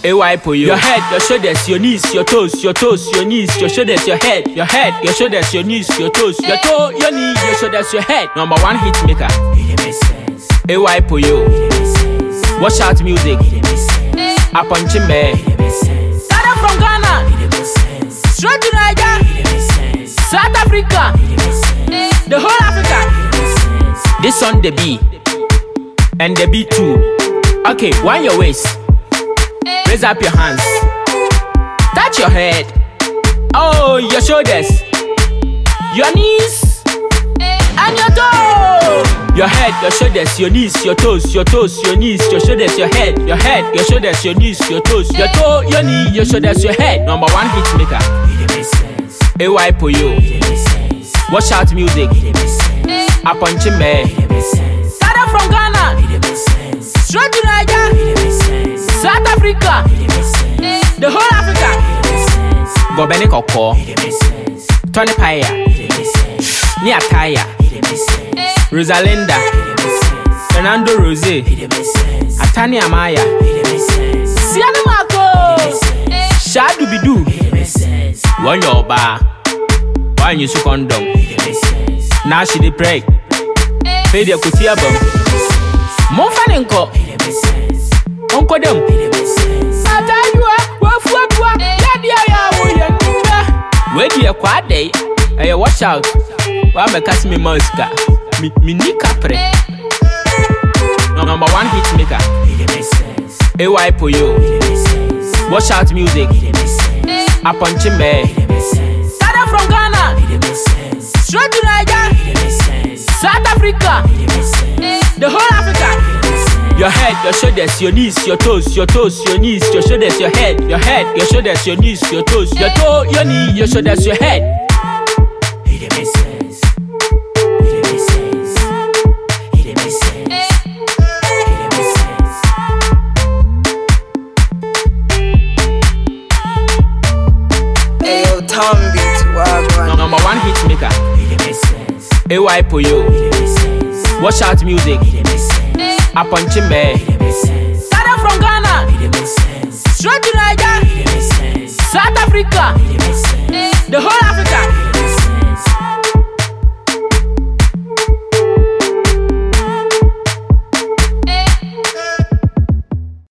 AY for you. Your head, your shoulders, your knees, your toes, your knees, your shoulders, your head, your shoulders, your knees, your toes, your toe, your knee, your shoulders, your head. Number one hit maker. AY for you. Watch out music. Up on Chimbe. Started from Ghana. Straight to Nigeria. South Africa. The whole Africa. This on the B. And the B too. Okay, wind your waist. Raise up your hands. Touch your head. Oh, your shoulders. Your knees. And your toes. Your head, your shoulders, your knees, your toes, your knees, your shoulders, your head, your shoulders, your knees, your toes, your toe, your knee, your shoulders, your head. Number one hit maker. AY for you. Watch out music. Up on Chimbe. Started from Ghana. Straight to Nigeria. South Africa. The whole Africa. Gobeni Koko. Tony Paya. Nia Kaya. Rosalinda. Fernando Rose. Atani Amaya. Siani Marco. Shadu Bidu. One your bar. One you condom. Now she dey pray. Pay the kutia bum. Monfanenko. Uncle them. Satayua. Wafuakwa. Yadia ya woya. Where do you quad day? Hey, watch out. Why me cast me monster? Me ni capre. Number one hit maker. AY for you. Watch out music. Up on Chimbe. Started from Ghana. Straight to Nigeria. South Africa. The whole Africa. Your head, your shoulders, your knees, your toes, your knees, your shoulders, your head, your shoulders, your knees, your toes, your toe, your knee, your shoulders, your head. Number one hit maker. AY for you. Watch out music. Up on Chimbe. Started from Ghana. Straight to Nigeria. South Africa. The whole Africa.